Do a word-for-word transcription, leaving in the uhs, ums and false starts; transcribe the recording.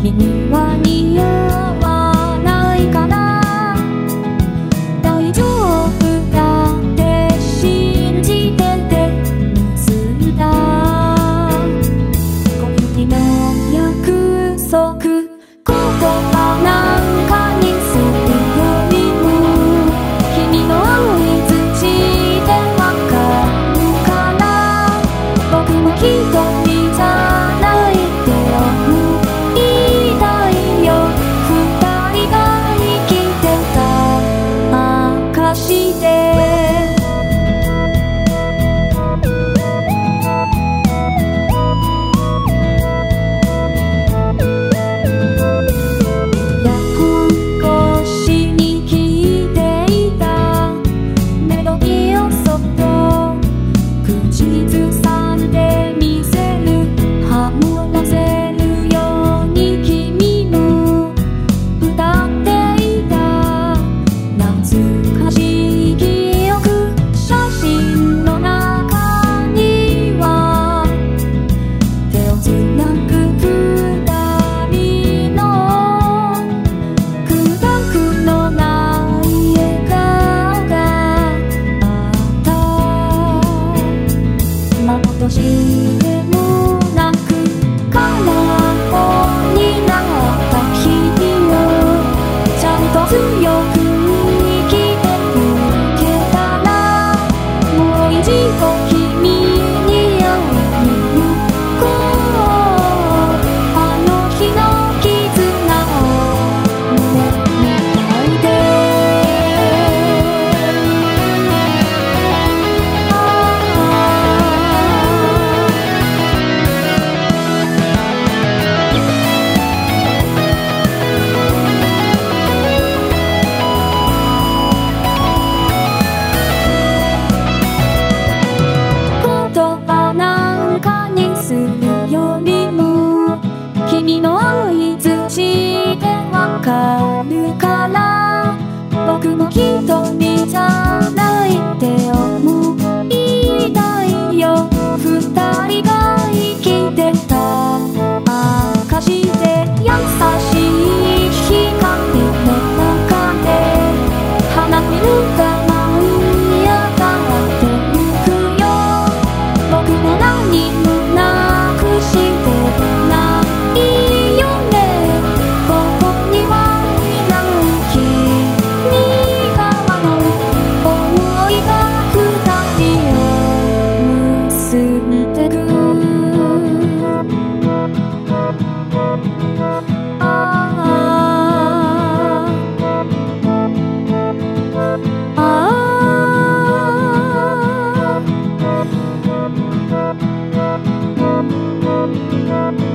君には似合わないかな。大丈夫だって信じてて結んだ恋の約束、言葉なんかにするよりも君の合図でわかるから、僕も一人じゃないって思いたいよ。二人が生きてた証でどうしてもなく空っぽになった日をちゃんと強く生きてゆけたら、もう一度君に会いに行こう。あの日の絆を胸に抱いて君の合図でわかるから、僕も一人じゃないって思いたいよ。二人が生きてた証で優しい光の中で花びらが舞い上がってゆくよ。僕も何もなくしてないよね。ここにはいない君からの想いが二人を結んでく。ああ